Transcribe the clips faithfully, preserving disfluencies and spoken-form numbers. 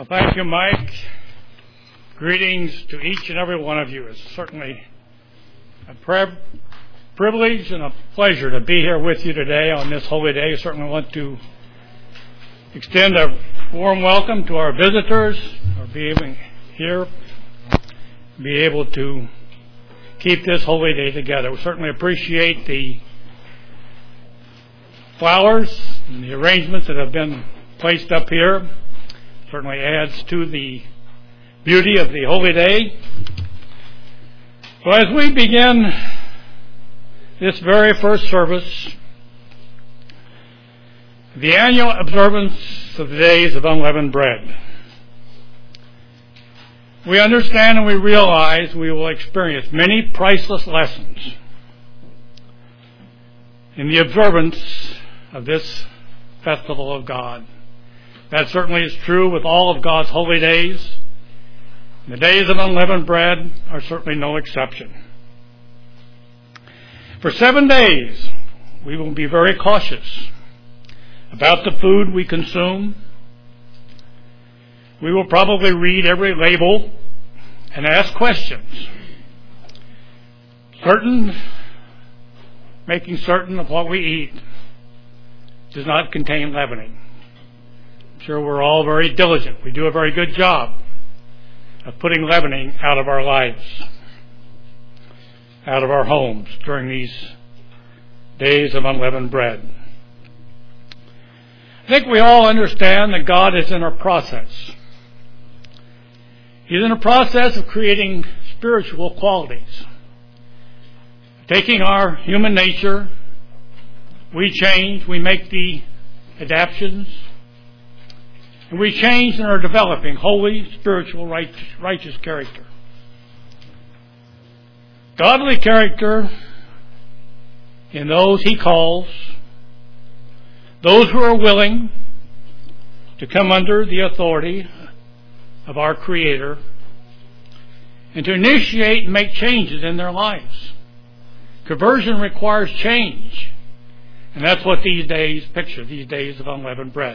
Well, thank you, Mike. Greetings to each and every one of you. It's certainly a pri- privilege and a pleasure to be here with you today on this holy day. I certainly want to extend a warm welcome to our visitors, or being here, be able to keep this holy day together. We certainly appreciate the flowers and the arrangements that have been placed up here. Certainly adds to the beauty of the holy day. So as we begin this very first service, the annual observance of the days of unleavened bread, we understand and we realize we will experience many priceless lessons in the observance of this festival of God. That certainly is true with all of God's holy days. The days of unleavened bread are certainly no exception. For seven days, we will be very cautious about the food we consume. We will probably read every label and ask questions, certain, making certain of what we eat does not contain leavening. I'm sure we're all very diligent. We do a very good job of putting leavening out of our lives, out of our homes during these days of unleavened bread. I think we all understand that God is in a process. He's in a process of creating spiritual qualities. Taking our human nature, we change, we make the adaptations, and we change and are developing holy, spiritual, righteous, righteous character. Godly character in those He calls, those who are willing to come under the authority of our Creator and to initiate and make changes in their lives. Conversion requires change, and that's what these days picture, these days of unleavened bread.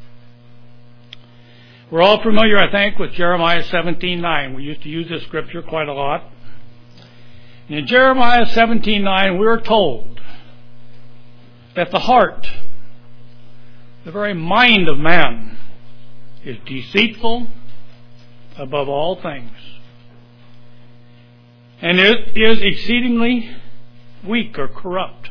We're all familiar, I think, with Jeremiah seventeen nine. We used to use this scripture quite a lot. In Jeremiah seventeen nine, we are told that the heart, the very mind of man, is deceitful above all things, and it is exceedingly weak or corrupt.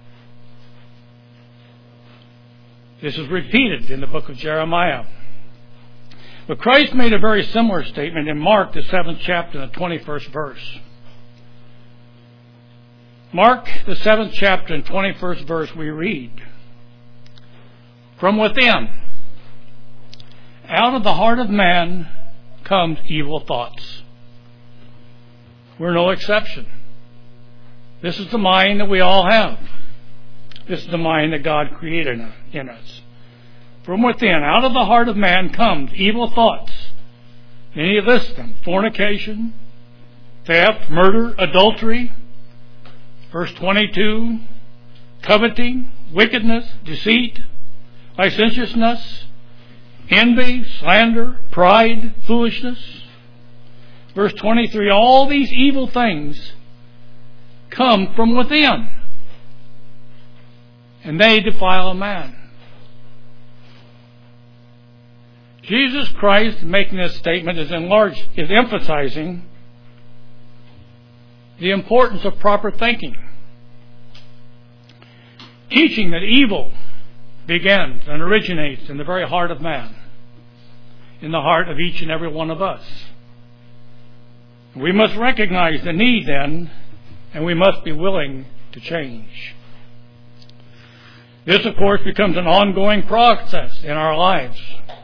This is repeated in the book of Jeremiah. But Christ made a very similar statement in Mark, the seventh chapter, the twenty-first verse. Mark, the seventh chapter, and twenty-first verse, we read, "From within, out of the heart of man, comes evil thoughts." We're no exception. This is the mind that we all have. This is the mind that God created in us. From within, out of the heart of man, comes evil thoughts. And He lists them: fornication, theft, murder, adultery. Verse twenty-two, coveting, wickedness, deceit, licentiousness, envy, slander, pride, foolishness. Verse twenty-three, all these evil things come from within, and they defile a man. Jesus Christ, making this statement, is enlarged, is emphasizing the importance of proper thinking, teaching that evil begins and originates in the very heart of man, in the heart of each and every one of us. We must recognize the need then, and we must be willing to change. This, of course, becomes an ongoing process in our lives,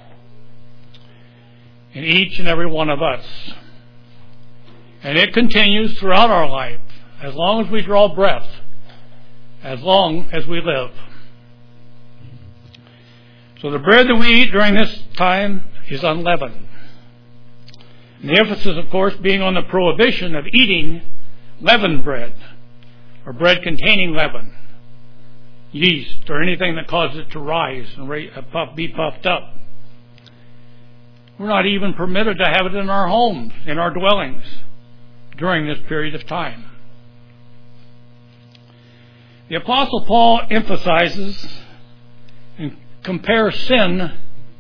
in each and every one of us. And it continues throughout our life, as long as we draw breath, as long as we live. So the bread that we eat during this time is unleavened. And the emphasis, of course, being on the prohibition of eating leavened bread, or bread containing leaven, yeast, or anything that causes it to rise and be puffed up. We're not even permitted to have it in our homes, in our dwellings, during this period of time. The Apostle Paul emphasizes and compares sin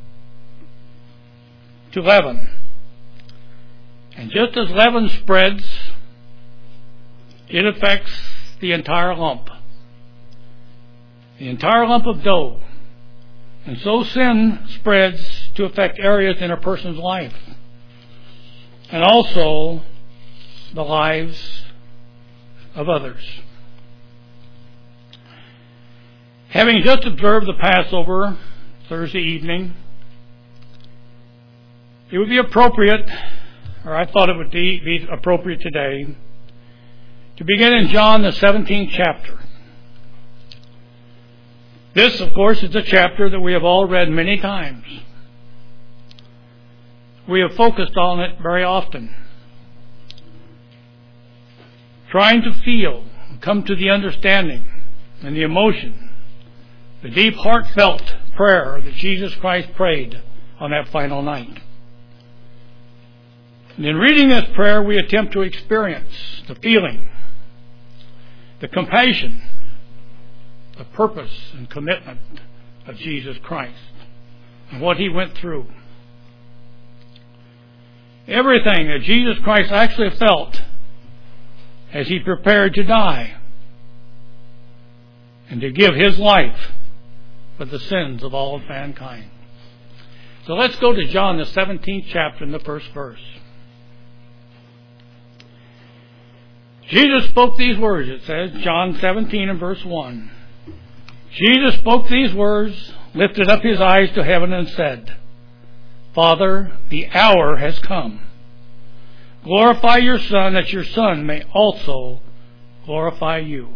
to leaven. And just as leaven spreads, it affects the entire lump. The entire lump of dough. And so sin spreads to affect areas in a person's life. And also the lives of others. Having just observed the Passover Thursday evening, it would be appropriate, or I thought it would be appropriate today, to begin in John the seventeenth chapter. This, of course, is a chapter that we have all read many times. We have focused on it very often, trying to feel, come to the understanding and the emotion, the deep heartfelt prayer that Jesus Christ prayed on that final night. And in reading this prayer, we attempt to experience the feeling, the compassion, the purpose and commitment of Jesus Christ and what He went through. Everything that Jesus Christ actually felt as He prepared to die and to give His life for the sins of all of mankind. So let's go to John the seventeenth chapter in the first verse. Jesus spoke these words, it says, John seventeen and verse one. Jesus spoke these words, lifted up His eyes to heaven and said, Father, the hour has come. Glorify your Son, that your Son may also glorify you.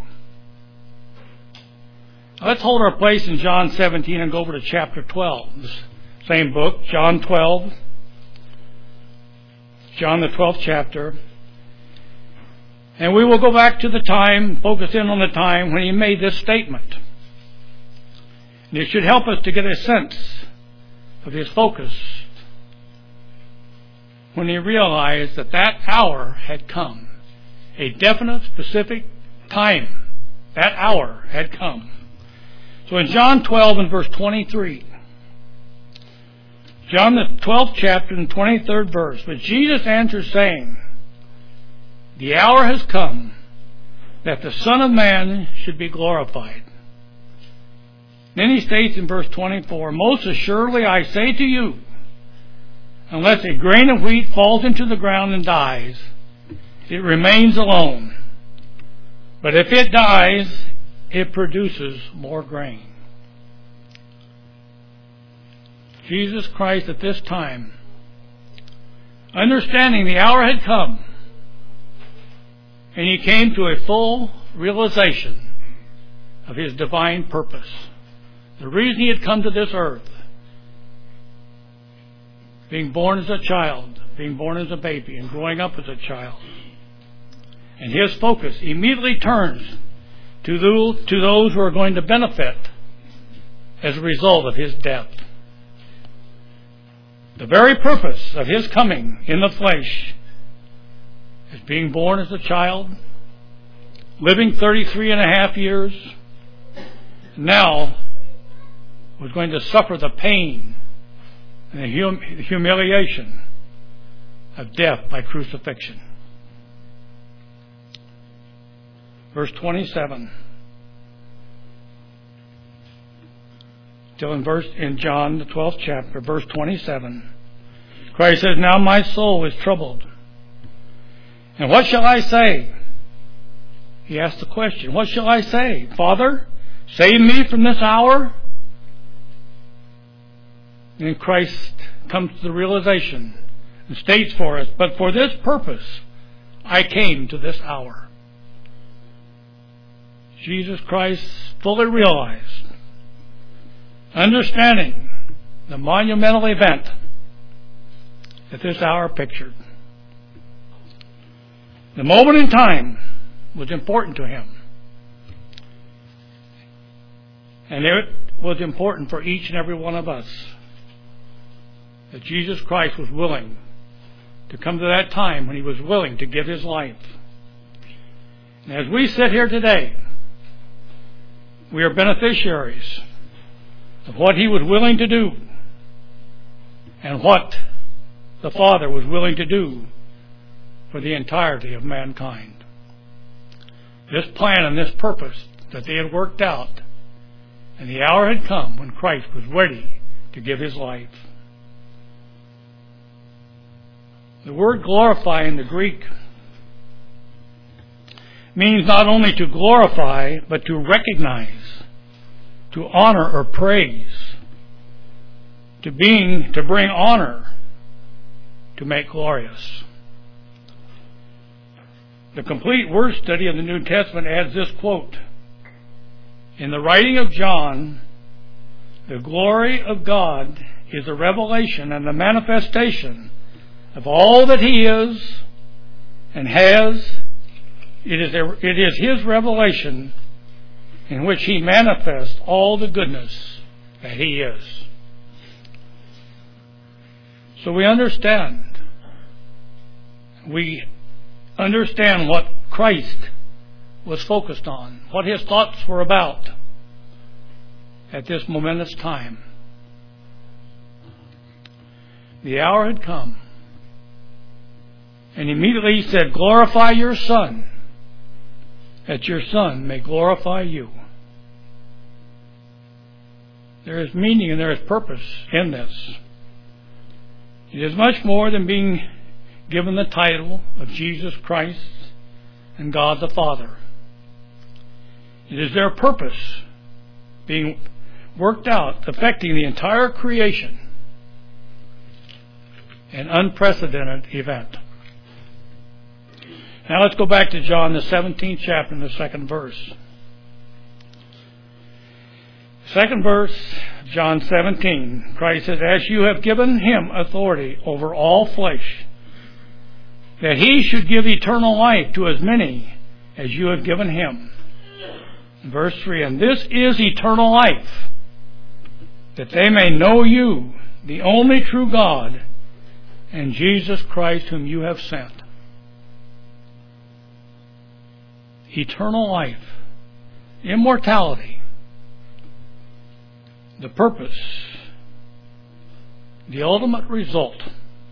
Now let's hold our place in John seventeen and go over to chapter twelve. This same book, John twelve. John the twelfth chapter. And we will go back to the time, focus in on the time when He made this statement. And it should help us to get a sense of His focus when He realized that that hour had come. A definite, specific time. That hour had come. So in John twelve and verse twenty-three, John the twelfth chapter and twenty-third verse, but Jesus answered saying, the hour has come that the Son of Man should be glorified. Then He states in verse twenty-four, most assuredly I say to you, unless a grain of wheat falls into the ground and dies, it remains alone. But if it dies, it produces more grain. Jesus Christ at this time, understanding the hour had come, and He came to a full realization of His divine purpose. The reason He had come to this earth, being born as a child, being born as a baby, and growing up as a child. And His focus immediately turns to those, to those who are going to benefit as a result of His death. The very purpose of His coming in the flesh is being born as a child, living thirty-three and a half years, now was going to suffer the pain and the hum- humiliation of death by crucifixion. Verse twenty-seven. Still in verse in John the twelfth chapter, verse twenty-seven. Christ says, now my soul is troubled. And what shall I say? He asked the question, what shall I say? Father, save me from this hour? And Christ comes to the realization and states for us, but for this purpose I came to this hour. Jesus Christ fully realized, understanding the monumental event that this hour pictured. The moment in time was important to Him. And it was important for each and every one of us. that Jesus Christ was willing to come to that time when he was willing to give his life. And as we sit here today, we are beneficiaries of what he was willing to do and what the Father was willing to do for the entirety of mankind. This plan and this purpose that they had worked out, and the hour had come when Christ was ready to give his life. The word glorify in the Greek means not only to glorify, but to recognize, to honor or praise, to being, to bring honor, to make glorious. The complete word study of the New Testament adds this quote: "In the writing of John, the glory of God is a revelation and the manifestation of all that he is and has. It is, a, it is his revelation in which he manifests all the goodness that he is." So we understand. We understand what Christ was focused on, what his thoughts were about at this momentous time. The hour had come. And immediately he said, "Glorify your Son, that your Son may glorify you." There is meaning and there is purpose in this. It is much more than being given the title of Jesus Christ and God the Father. It is their purpose being worked out, affecting the entire creation. An unprecedented event. Now let's go back to John, the seventeenth chapter, and the second verse. Second verse, John seventeen, Christ says, "As you have given him authority over all flesh, that he should give eternal life to as many as you have given him." Verse three, "And this is eternal life, that they may know you, the only true God, and Jesus Christ whom you have sent." Eternal life, immortality, the purpose, the ultimate result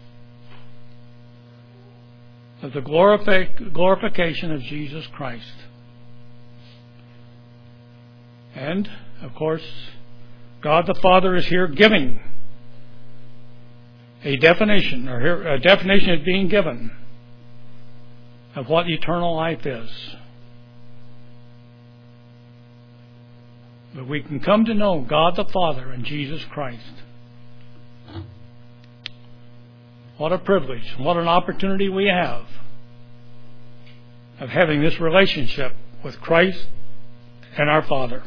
of the glorifi- glorification of Jesus Christ. And, of course, God the Father is here giving a definition, or here a definition is being given of what eternal life is. But we can come to know God the Father and Jesus Christ. What a privilege, what an opportunity we have of having this relationship with Christ and our Father.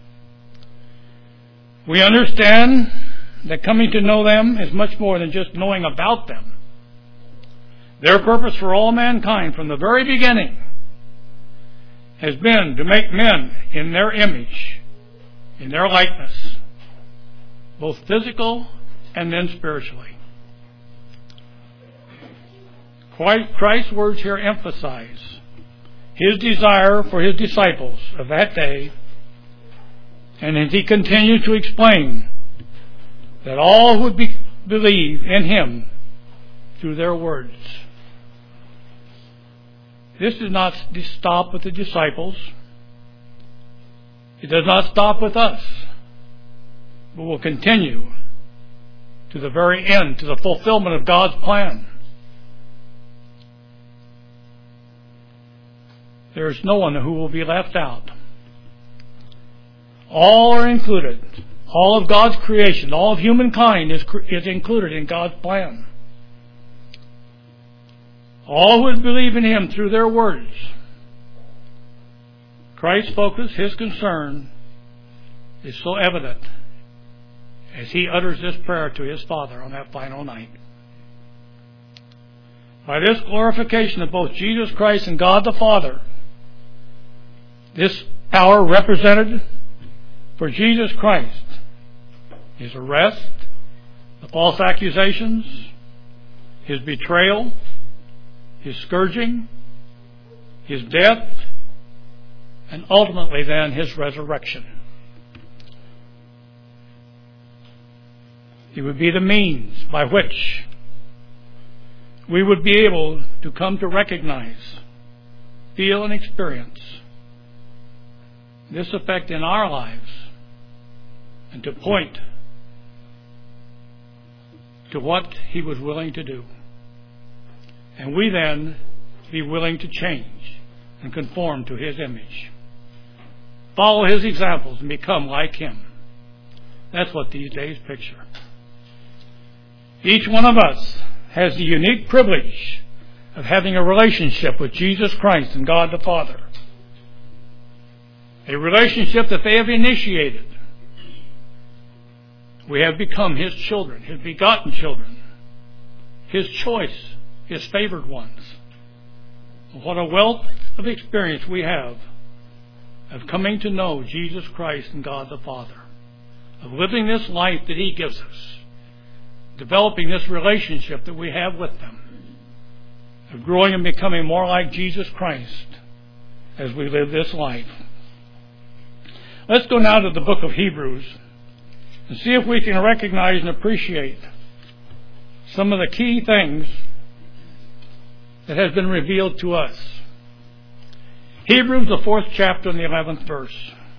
We understand that coming to know them is much more than just knowing about them. Their purpose for all mankind from the very beginning has been to make men in their image, in their likeness, both physical and then spiritually. Christ's words here emphasize his desire for his disciples of that day, and as he continues to explain that all would be, believe in him through their words. This does not stop with the disciples. It does not stop with us, but will continue to the very end, to the fulfillment of God's plan. There is no one who will be left out. All are included. All of God's creation, all of humankind is, is included in God's plan. All who believe in him through their words. Christ's focus, his concern, is so evident as he utters this prayer to his Father on that final night. By this glorification of both Jesus Christ and God the Father, this power represented for Jesus Christ is arrest, the false accusations, his betrayal, his scourging, his death, and ultimately then his resurrection. He would be the means by which we would be able to come to recognize, feel, and experience this effect in our lives, and to point to what he was willing to do. And we then be willing to change and conform to his image. Follow his examples and become like him. That's what these days picture. Each one of us has the unique privilege of having a relationship with Jesus Christ and God the Father. A relationship that they have initiated. We have become his children, his begotten children, his choice, his favored ones. What a wealth of experience we have of coming to know Jesus Christ and God the Father, of living this life that he gives us, developing this relationship that we have with them, of growing and becoming more like Jesus Christ as we live this life. Let's go now to the book of Hebrews and see if we can recognize and appreciate some of the key things that has been revealed to us. Hebrews, the fourth chapter and the eleventh verse.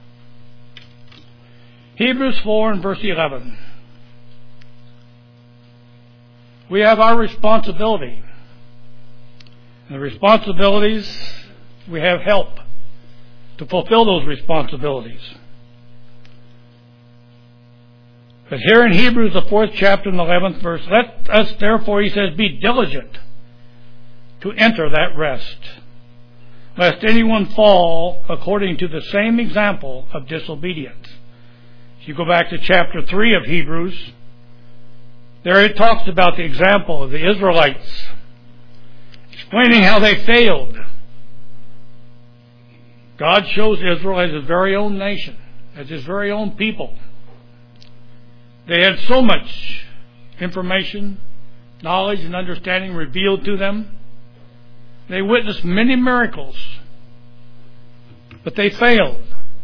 Hebrews four and verse eleven. We have our responsibility. And the responsibilities, we have help to fulfill those responsibilities. But here in Hebrews, the fourth chapter and the eleventh verse, let us therefore, he says, be diligent to enter that rest, lest anyone fall according to the same example of disobedience. If you go back to chapter three of Hebrews, there it talks about the example of the Israelites, explaining how they failed. God chose Israel as his very own nation, as his very own people. They had so much information, knowledge, and understanding revealed to them. They witnessed many miracles, but they failed.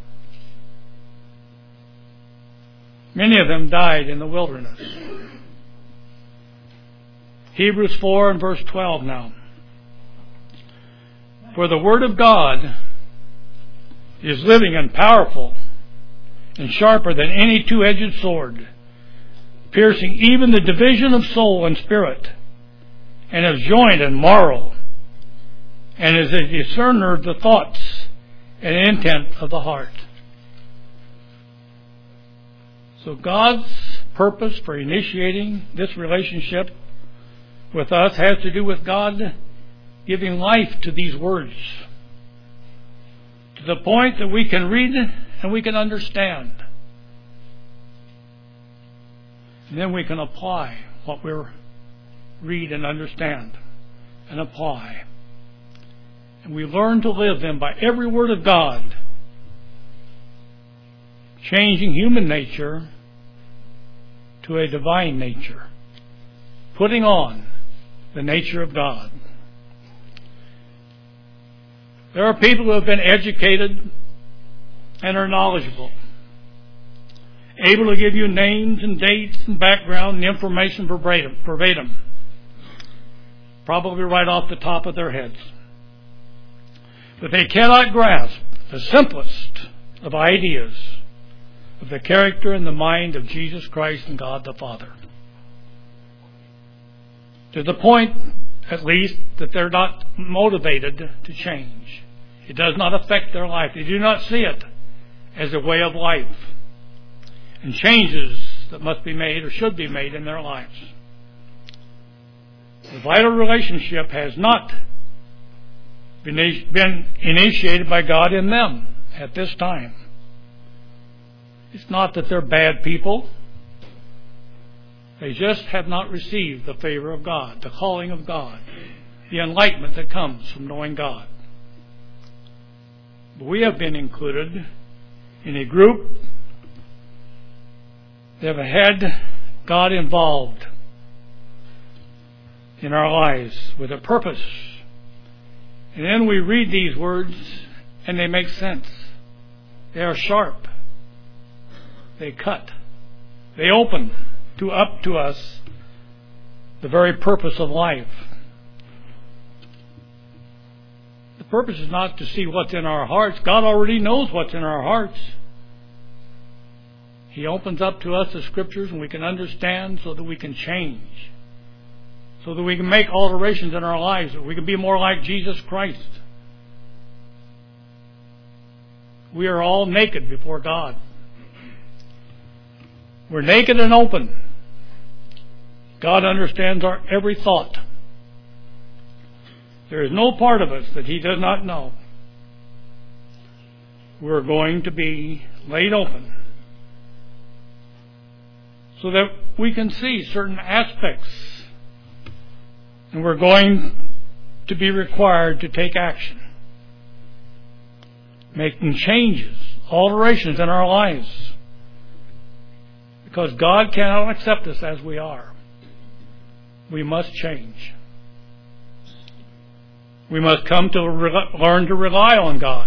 Many of them died in the wilderness. Hebrews four and verse twelve now. For the word of God is living and powerful and sharper than any two-edged sword, piercing even the division of soul and spirit, and of joint and marrow, and is a discerner of the thoughts and intent of the heart. So God's purpose for initiating this relationship with us has to do with God giving life to these words, to the point that we can read and we can understand. And then we can apply what we read and understand and apply. And we learn to live then by every word of God, changing human nature to a divine nature, putting on the nature of God. There are people who have been educated and are knowledgeable, able to give you names and dates and background and information verbatim, verbatim, probably right off the top of their heads. But they cannot grasp the simplest of ideas of the character and the mind of Jesus Christ and God the Father. To the point, at least, that they're not motivated to change. It does not affect their life. They do not see it as a way of life and changes that must be made or should be made in their lives. The vital relationship has not been initiated by God in them at this time. It's not that they're bad people. They just have not received the favor of God, the calling of God, the enlightenment that comes from knowing God. But we have been included in a group that have had God involved in our lives with a purpose. And then we read these words and they make sense. They are sharp. They cut. They open to up to us the very purpose of life. The purpose is not to see what's in our hearts. God already knows what's in our hearts. He opens up to us the Scriptures and we can understand so that we can change. So that we can make alterations in our lives. So we can be more like Jesus Christ. We are all naked before God. We're naked and open. God understands our every thought. There is no part of us that He does not know. We're going to be laid open so that we can see certain aspects, and we're going to be required to take action, making changes, alterations in our lives, because God cannot accept us as we are. We must change. We must come to re- learn to rely on God.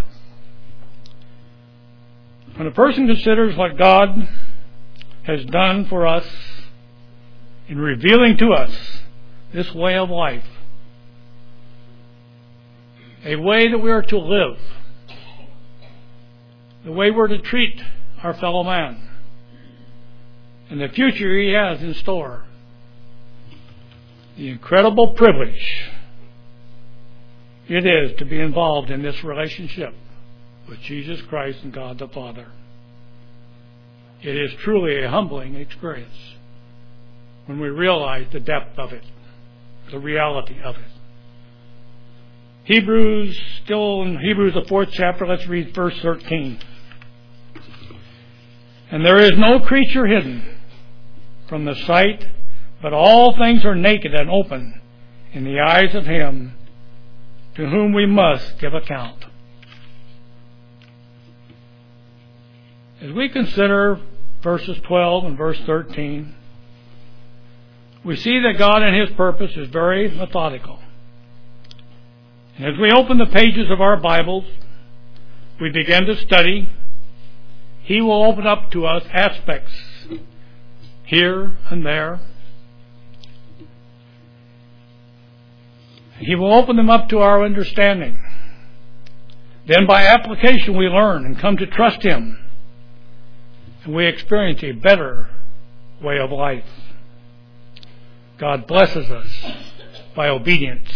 When a person considers what God has done for us in revealing to us this way of life, a way that we are to live, the way we're to treat our fellow man, and the future He has in store, the incredible privilege it is to be involved in this relationship with Jesus Christ and God the Father. It is truly a humbling experience when we realize the depth of it, the reality of it. Hebrews, still in Hebrews the fourth chapter, let's read verse thirteen. And there is no creature hidden from the sight, but all things are naked and open in the eyes of Him to whom we must give account. As we consider verses twelve and verse thirteen, we see that God in His purpose is very methodical. And as we open the pages of our Bibles, we begin to study, He will open up to us aspects here and there. He will open them up to our understanding. Then by application we learn and come to trust Him. And we experience a better way of life. God blesses us by obedience.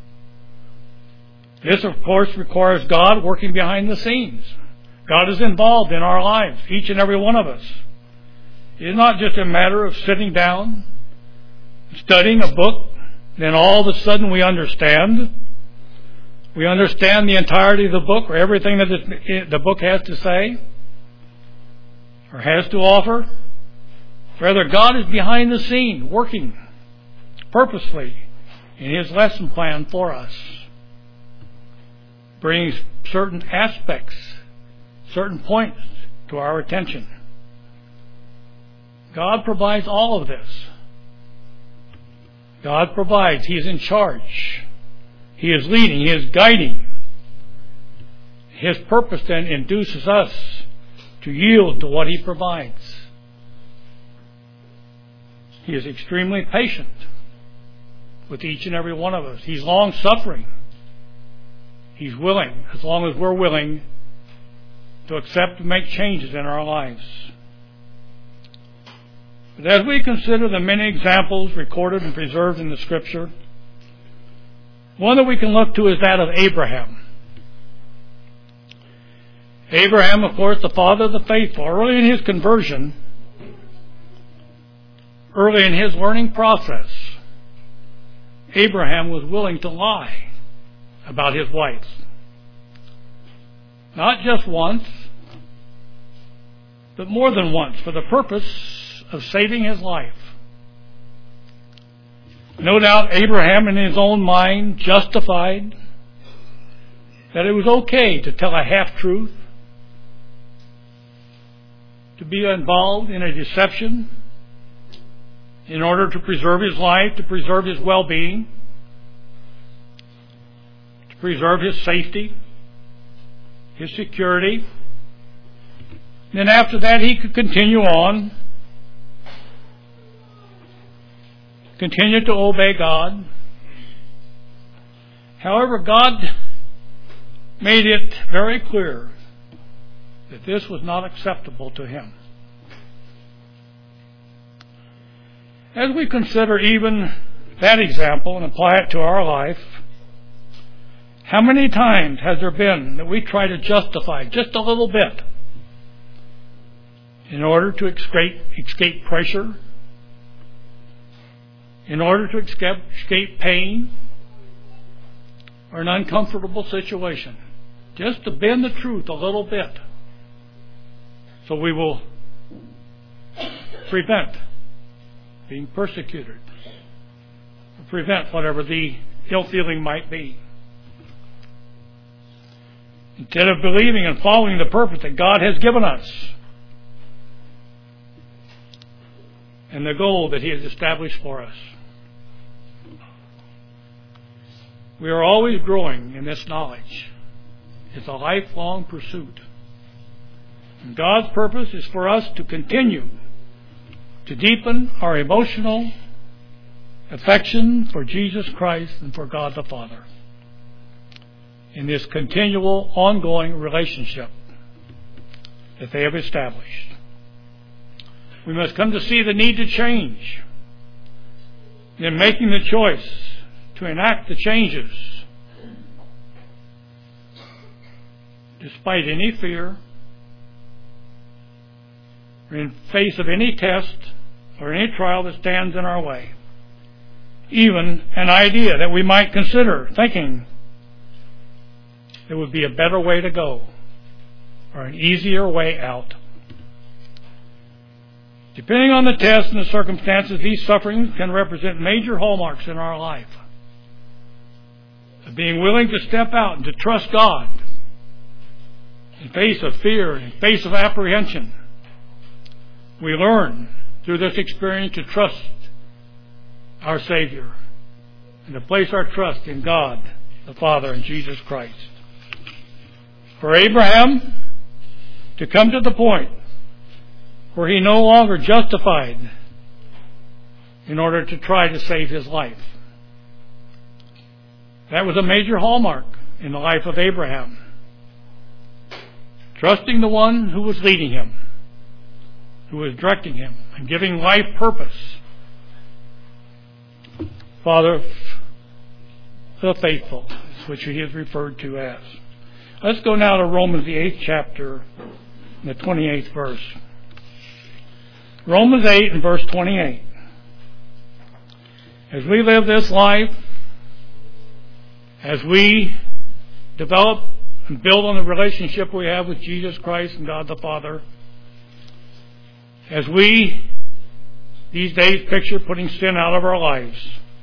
This, of course, requires God working behind the scenes. God is involved in our lives, each and every one of us. It is not just a matter of sitting down, studying a book, then all of a sudden we understand. We understand the entirety of the book, or everything that the book has to say, or has to offer. Rather, God is behind the scene, working purposely in His lesson plan for us, brings certain aspects, certain points to our attention. God provides all of this. God provides. He is in charge. He is leading. He is guiding. His purpose then induces us to yield to what He provides. He is extremely patient with each and every one of us. He's long-suffering. He's willing, as long as we're willing, to accept and make changes in our lives. But as we consider the many examples recorded and preserved in the Scripture, one that we can look to is that of Abraham. Abraham, of course, the father of the faithful. Early in his conversion, early in his learning process, Abraham was willing to lie about his wife. Not just once, but more than once, for the purpose of saving his life. No doubt Abraham in his own mind justified that it was okay to tell a half-truth, to be involved in a deception, in order to preserve his life, to preserve his well-being, to preserve his safety, his security. Then after that, he could continue on, continue to obey God. However, God made it very clear that this was not acceptable to him. As we consider even that example and apply it to our life, how many times has there been that we try to justify just a little bit in order to escape, escape pressure, in order to escape, escape pain, or an uncomfortable situation, just to bend the truth a little bit, so we will prevent being persecuted, or prevent whatever the ill feeling might be. Instead of believing and following the purpose that God has given us and the goal that he has established for us. We are always growing in this knowledge. It's a lifelong pursuit. And God's purpose is for us to continue to deepen our emotional affection for Jesus Christ and for God the Father in this continual, ongoing relationship that they have established. We must come to see the need to change. In making the choice to enact the changes, despite any fear, or in face of any test or any trial that stands in our way. Even an idea that we might consider thinking there would be a better way to go or an easier way out. Depending on the test and the circumstances, these sufferings can represent major hallmarks in our life. Of being willing to step out and to trust God in face of fear, in face of apprehension. We learn through this experience to trust our Savior and to place our trust in God, the Father, and Jesus Christ. For Abraham to come to the point where he no longer justified in order to try to save his life. That was a major hallmark in the life of Abraham. Trusting the one who was leading him, who was directing him, and giving life purpose. Father of the faithful, which he is referred to as. Let's go now to Romans, the eighth chapter, the twenty-eighth verse. Romans eight and verse twenty-eight. As we live this life, as we develop and build on the relationship we have with Jesus Christ and God the Father, as we these days picture putting sin out of our lives,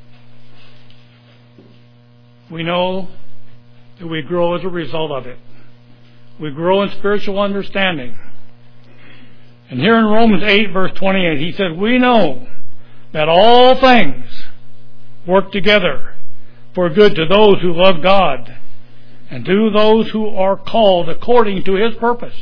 we know that we grow as a result of it. We grow in spiritual understanding. And here in Romans eight, verse twenty-eight, he said, we know that all things work together for good to those who love God and to those who are called according to his purpose.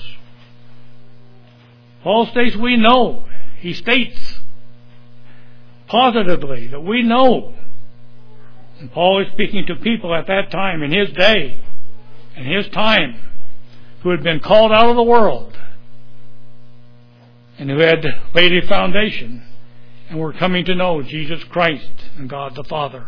Paul states we know. He states positively that we know. And Paul is speaking to people at that time, in his day, in his time, who had been called out of the world and who had laid a foundation and were coming to know Jesus Christ and God the Father.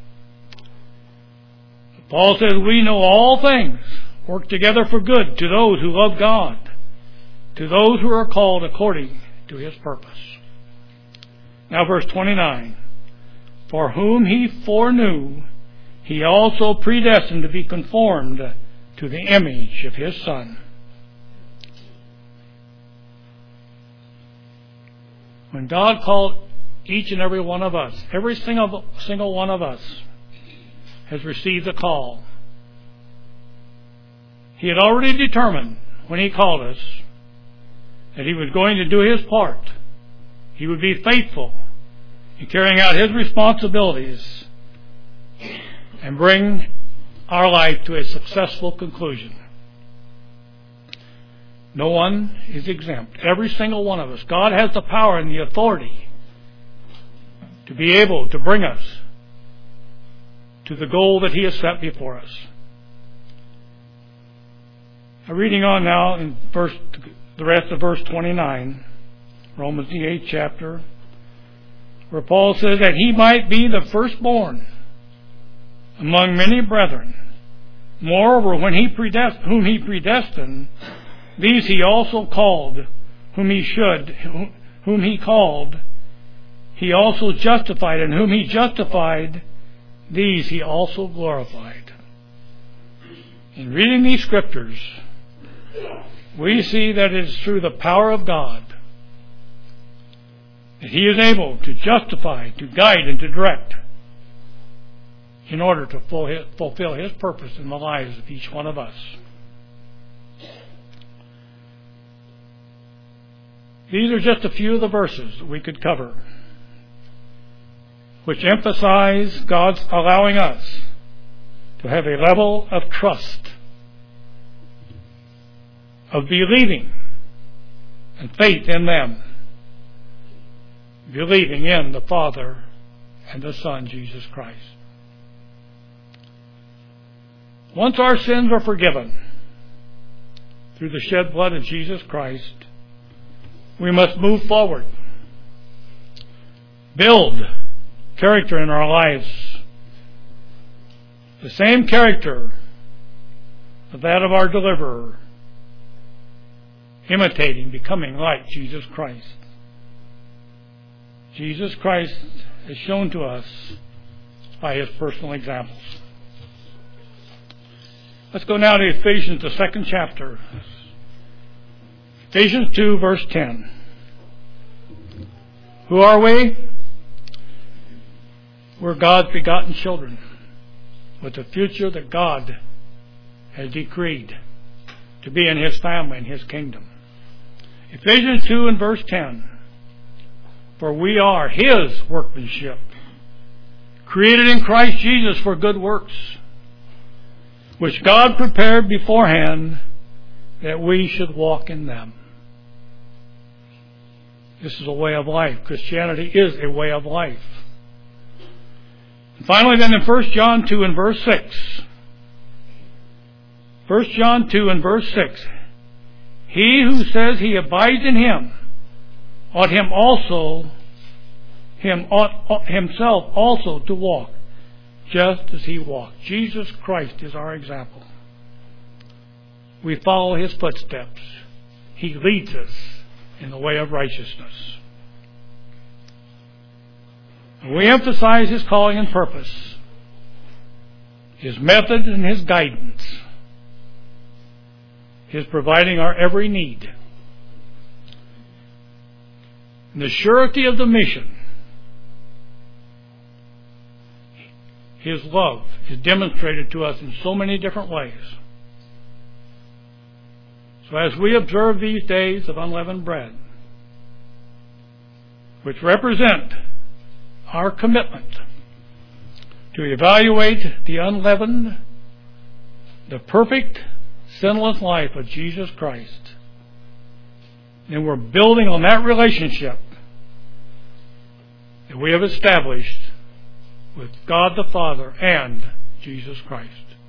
Paul says we know all things work together for good to those who love God, to those who are called according to his purpose. Now verse twenty-nine. For whom he foreknew, he also predestined to be conformed to the image of his Son. When God called each and every one of us, every single, single one of us has received a call. He had already determined when he called us that he was going to do his part. He would be faithful in carrying out His responsibilities and bring our life to a successful conclusion. No one is exempt. Every single one of us. God has the power and the authority to be able to bring us to the goal that He has set before us. I'm reading on now in verse, the rest of verse twenty-nine, Romans the eighth chapter, where Paul says that he might be the firstborn among many brethren. Moreover, when he predest- whom he predestined, these he also called, whom he should, whom he called, he also justified, and whom he justified, these he also glorified. In reading these scriptures, we see that it is through the power of God that He is able to justify, to guide, and to direct in order to fulfill His purpose in the lives of each one of us. These are just a few of the verses that we could cover, which emphasize God's allowing us to have a level of trust, of believing and faith in them, believing in the Father and the Son, Jesus Christ. Once our sins are forgiven through the shed blood of Jesus Christ, we must move forward, build character in our lives, the same character of that of our deliverer, imitating, becoming like Jesus Christ. Jesus Christ is shown to us by His personal examples. Let's go now to Ephesians, the second chapter. Ephesians two, verse ten. Who are we? We're God's begotten children, with the future that God has decreed to be in His family and His kingdom. Ephesians two and verse ten. For we are His workmanship, created in Christ Jesus for good works, which God prepared beforehand that we should walk in them. This is a way of life. Christianity is a way of life. And finally, then in First John two and verse six. First John two and verse six. He who says he abides in Him ought him also, him ought himself also to walk, just as He walked. Jesus Christ is our example. We follow His footsteps. He leads us in the way of righteousness. We emphasize His calling and purpose, His method and His guidance, His providing our every need, and the surety of the mission. His love is demonstrated to us in so many different ways. So as we observe these days of unleavened bread, which represent our commitment to evaluate the unleavened, the perfect, sinless life of Jesus Christ, and we're building on that relationship that we have established with God the Father and Jesus Christ.